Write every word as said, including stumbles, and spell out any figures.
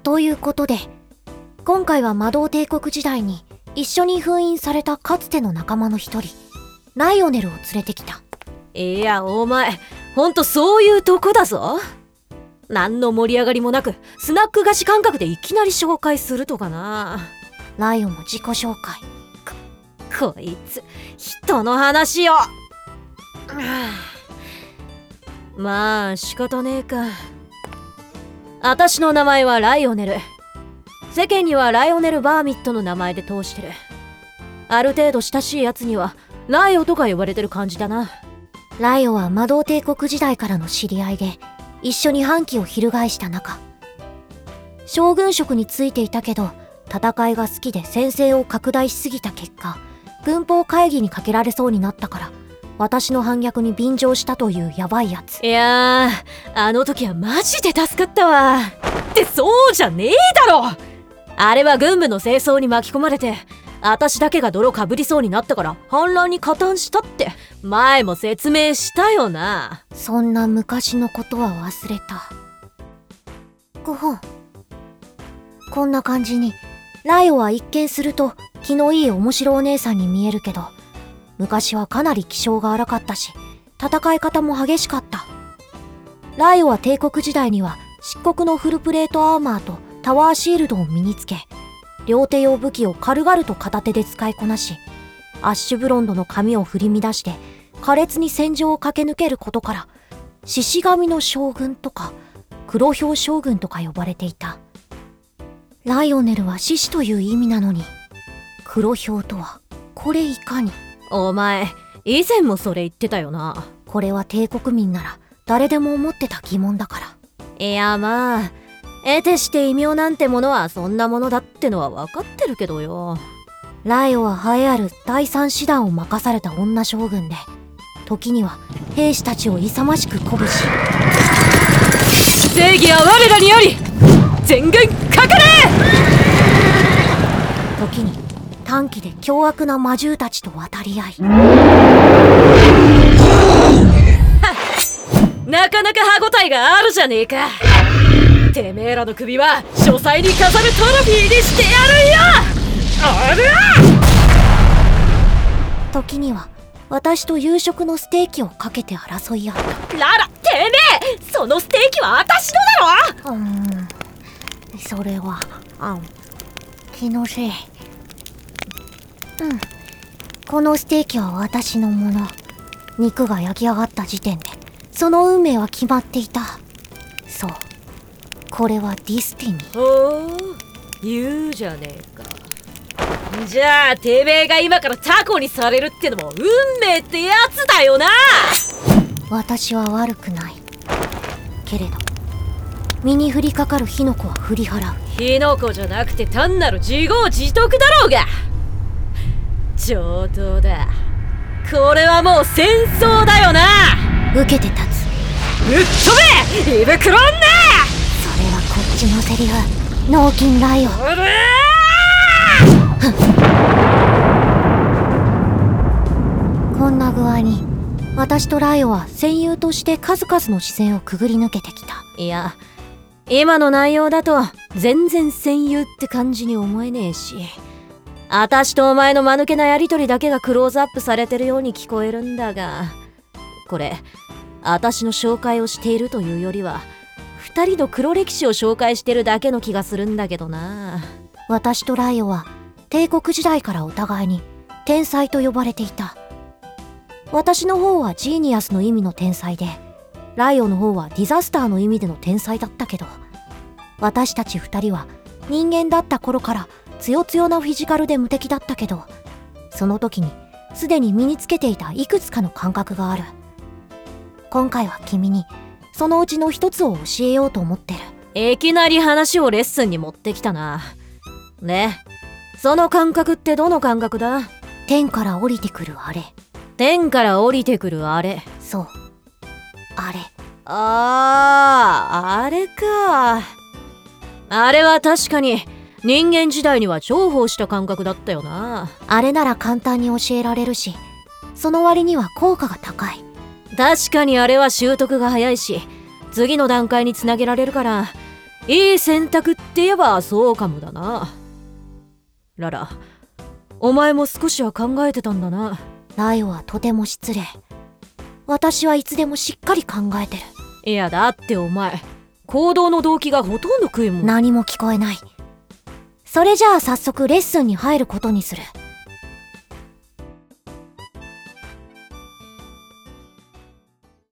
ということで、今回は魔導帝国時代に一緒に封印されたかつての仲間の一人、ライオネルを連れてきた。 いや、お前ほんとそういうとこだぞ。何の盛り上がりもなくスナック菓子感覚でいきなり紹介するとかな。 ライオも自己紹介。 こいつ人の話をまあ仕方ねえか。私の名前はライオネル。世間にはライオネル・バーミットの名前で通してる。ある程度親しいやつにはライオとか呼ばれてる感じだな。 ライオは魔導帝国時代からの知り合いで、一緒に反旗を翻した仲。将軍職についていたけど、戦いが好きで戦線を拡大しすぎた結果、軍法会議にかけられそうになったから、私の反逆に便乗したというヤバいやつ。 いやー、あの時はマジで助かったわ。ってそうじゃねえだろ。あれは軍部の清掃に巻き込まれて、私だけが泥かぶりそうになったから反乱に加担したって前も説明したよな。 そんな昔のことは忘れた。ごほん。こんな感じに、ライオは一見すると気のいい面白お姉さんに見えるけど、昔はかなり気性が荒かったし、戦い方も激しかった。ライオは帝国時代には漆黒のフルプレートアーマーとタワーシールドを身につけ、両手用武器を軽々と片手で使いこなし、アッシュブロンドの髪を振り乱して苛烈に戦場を駆け抜けることから、獅子神の将軍とか黒ひょう将軍とか呼ばれていた。ライオネルは獅子という意味なのに、黒ひょうとはこれいかに。 お前以前もそれ言ってたよな。 これは帝国民なら誰でも思ってた疑問だから。 いやまあ得てして異名なんてものはそんなものだってのは分かってるけどよ。 ライオは栄えある第三師団を任された女将軍で、時には兵士たちを勇ましく鼓舞し、 正義は我らにあり、全軍かかれ。 時に短気で凶悪な魔獣たちと渡り合い、 なかなか歯ごたえがあるじゃねえか。てめえらの首は書斎に飾るトロフィーにしてやるよ。あら時には私と夕食のステーキをかけて争い合った。 ララ、てめえそのステーキは私のだろ。 うーん、それはあ気のせい。うん、このステーキは私のもの。肉が焼き上がった時点でその運命は決まっていた。そう、これはディスティニー。 おー、言うじゃねえか。じゃあてめえが今からタコにされるってのも運命ってやつだよな。 私は悪くないけれど、身に降りかかる火の粉は振り払う。 火の粉じゃなくて単なる自業自得だろうが。上等だ。これはもう戦争だよな。 受けて立つ。 ぶっ飛べイブクロンネ。 それはこっちのセリフ。脳筋ライオン。こんな具合に私とライオは戦友として数々の視線をくぐり抜けてきた。 いや、今の内容だと全然戦友って感じに思えねえし、私とお前の間抜けなやりとりだけがクローズアップされてるように聞こえるんだが、これ私の紹介をしているというよりは二人の黒歴史を紹介してるだけの気がするんだけどな。 私とライオは帝国時代からお互いに天才と呼ばれていた。私の方はジーニアスの意味の天才で、ライオの方はディザスターの意味での天才だったけど、私たち二人は人間だった頃から強強なフィジカルで無敵だったけど、その時にすでに身につけていたいくつかの感覚がある。今回は君にそのうちの一つを教えようと思ってる。 いきなり話をレッスンに持ってきたな。ね、その感覚ってどの感覚だ？ 天から降りてくるあれ。 天から降りてくるあれ。 そう、あれ。 あー、あれか。あれは確かに人間時代には重宝した感覚だったよな。 あれなら簡単に教えられるし、その割には効果が高い。 確かにあれは習得が早いし、次の段階につなげられるから、 いい選択って言えばそうかもだな。ララ、お前も少しは考えてたんだな。 ライオはとても失礼。私はいつでもしっかり考えてる。 いやだってお前、行動の動機がほとんど食いもん。 何も聞こえない。それじゃあ早速レッスンに入ることにする。